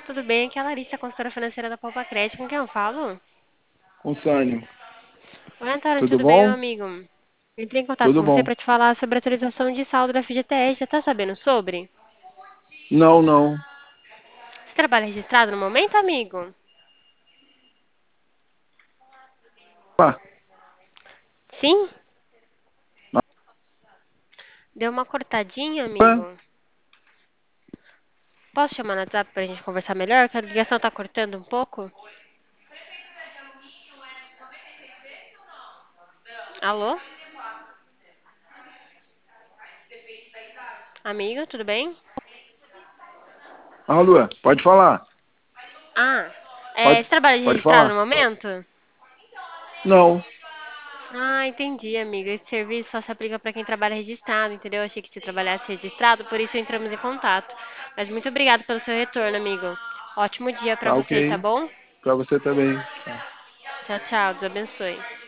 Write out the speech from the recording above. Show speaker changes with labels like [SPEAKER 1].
[SPEAKER 1] tudo bem? Aqui é a Larissa, consultora financeira da Poupa Crédito. Com quem eu falo?
[SPEAKER 2] Com Sânio.
[SPEAKER 1] Oi, Antônio,
[SPEAKER 2] Tudo
[SPEAKER 1] tudo bem, meu
[SPEAKER 2] bom?
[SPEAKER 1] amigo? Entrei em contato
[SPEAKER 2] Tudo
[SPEAKER 1] com você
[SPEAKER 2] bom.
[SPEAKER 1] para te falar sobre a atualização de saldo da FGTS. Já tá sabendo sobre?
[SPEAKER 2] Não, não.
[SPEAKER 1] Você trabalha registrado no momento, amigo?
[SPEAKER 2] Ah,
[SPEAKER 1] Sim? Deu uma cortadinha,
[SPEAKER 2] ah,
[SPEAKER 1] amigo? Posso chamar no WhatsApp pra gente conversar melhor? Que a ligação tá cortando um pouco. Alô? Amigo, tudo bem?
[SPEAKER 2] Lua, pode falar.
[SPEAKER 1] Ah,
[SPEAKER 2] Pode,
[SPEAKER 1] você trabalha
[SPEAKER 2] pode
[SPEAKER 1] registrado no
[SPEAKER 2] falar.
[SPEAKER 1] momento?
[SPEAKER 2] Não.
[SPEAKER 1] Ah, entendi, amiga. Esse serviço só se aplica para quem trabalha registrado, entendeu? Eu achei que você trabalhasse registrado, por isso entramos em contato. Mas muito obrigada pelo seu retorno, amigo. Ótimo dia para
[SPEAKER 2] Tá
[SPEAKER 1] você, tá
[SPEAKER 2] ok.
[SPEAKER 1] bom?
[SPEAKER 2] Pra você também. Tchau.
[SPEAKER 1] Tchau, tchau. Deus abençoe.